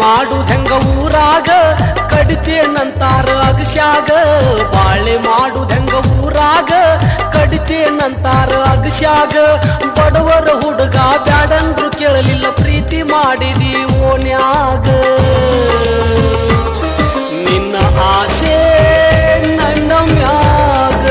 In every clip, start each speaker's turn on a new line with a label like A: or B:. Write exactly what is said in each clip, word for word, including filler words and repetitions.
A: ಮಾಡುದೆಂಗ ಊರಾಗ ಕಡಿತೇನಂತಾರ ಅಗಸ್ಯಾಗ ಬಾಳೆ ಮಾಡುದೆಂಗ ಊರಾಗ ಕಡಿತೇನಂತಾರ ಅಗಸ್ಯಾಗ ಬಡವರ ಹುಡುಗ ಬ್ಯಾಡಂದ್ರು ಕೇಳಲಿಲ್ಲ ಪ್ರೀತಿ ಮಾಡಿದಿ ಓನ್ಯಾಗ ನಿನ್ನ ಆಸೆ ನನ್ನ ಮ್ಯಾಗ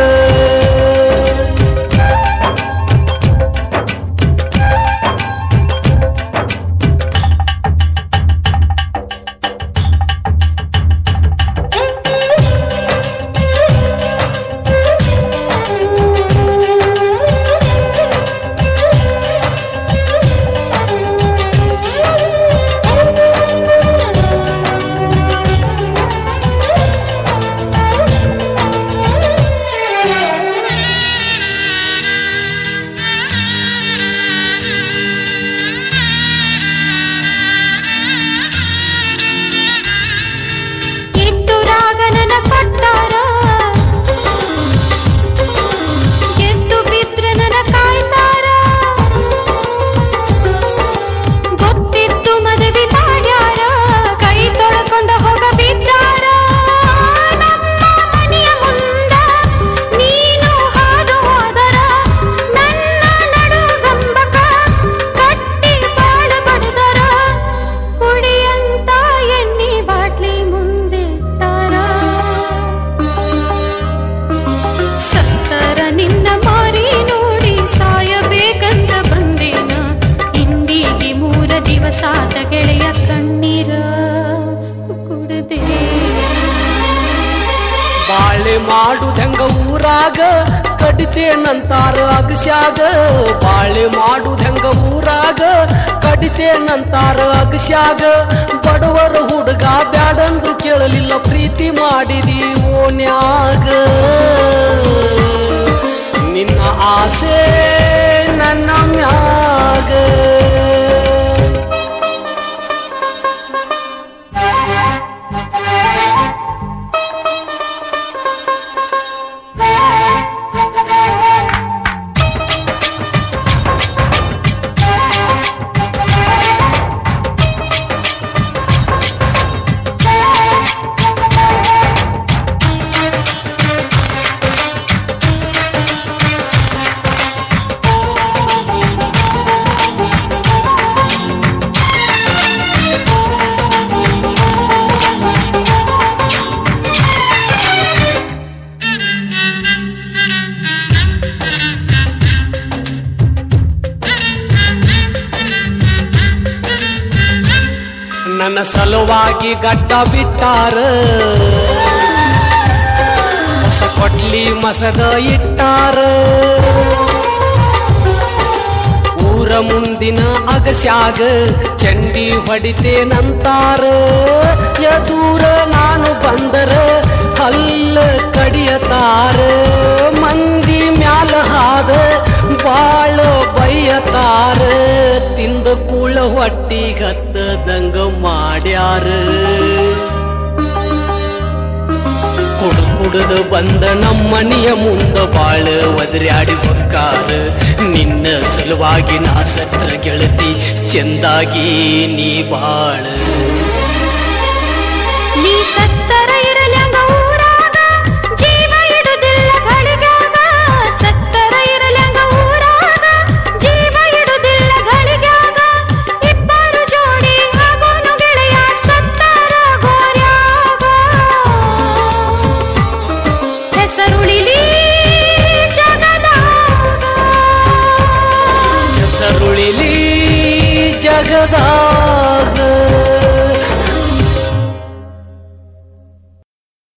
A: ಬಾಳೆ ಮಾಡುದೆಂಗ ಊರಾಗ ಕಡಿತೇನಂತಾರ ಅಗಸ್ಯಾಗ ಬಾಳೆ ಮಾಡುದೆಂಗ ಊರಾಗ ಕಡಿತೇನಂತಾರ ಅಗಸ್ಯಾಗ ಬಡವರ ಹುಡುಗ ಬ್ಯಾಡಂದ್ರು ಕೇಳಲಿಲ್ಲ ಪ್ರೀತಿ ಮಾಡಿದಿ ಓನ್ಯಾಗ ನಿನ್ನ ಆಸೆ ನನ್ನ ಮ್ಯಾಗ ನನ್ನ ಸಲುವಾಗಿ ಗಡ್ಡ ಬಿಟ್ಟಾರ ಹೊಸ ಕೊಡ್ಲಿ ಮಸದ ಇಟ್ಟಾರ ಊರ ಮುಂದಿನ ಅಗಸ್ಯಾಗ ಚಂಡಿ ಹೊಡಿತೇನಂತಾರ ಎದೂರ ನಾನು ಬಂದರ ಹಲ್ಲ ಕಡಿಯತಾರ ಮಂದಿ ಮ್ಯಾಲ ಹಾದ ಬಾಳ ಬೈಯತಾರ ತಿಂದ ಕೂಳ ಹೊಟ್ಟಿಗತ್ತದಂಗ ಮಾಡ್ಯಾರ ಕುಡ್ ಕುಡ್ದು ಬಂದ ನಮ್ಮನಿಯ ಮುಂದ ಬಾಳ ಒದರ್ಯಾಡಿ ಹೊಕ್ಕಾರ ನಿನ್ನ ಸಲುವಾಗಿ ನಾ ಸತ್ರ ಗೆಳತಿ ಚೆಂದಾಗಿ ನೀ ಬಾಳ
B: ನೀ ಸತ್ತರ ಇರಲ್ಯಾಂಗ ಊರಾಗ ಜೀವ ಇಡುದಿಲ್ಲ ಗಳಿಗಾಗ ಸತ್ತರ ಇರಲ್ಯಾಂಗ ಊರಾಗ ಜೀವ ಇಡುದಿಲ್ಲ ಗಳಿಗಾಗ ಇಬ್ಬರು ಜೋಡಿ ಆಗೋನು ಗೆಳೆಯ ಸತ್ತರ ಗೋರ್ಯಾಗ ಹೆಸರುಳಿಲಿ ಜಗದಾಗ
A: ಹೆಸರುಳಿಲಿ ಜಗದಾಗ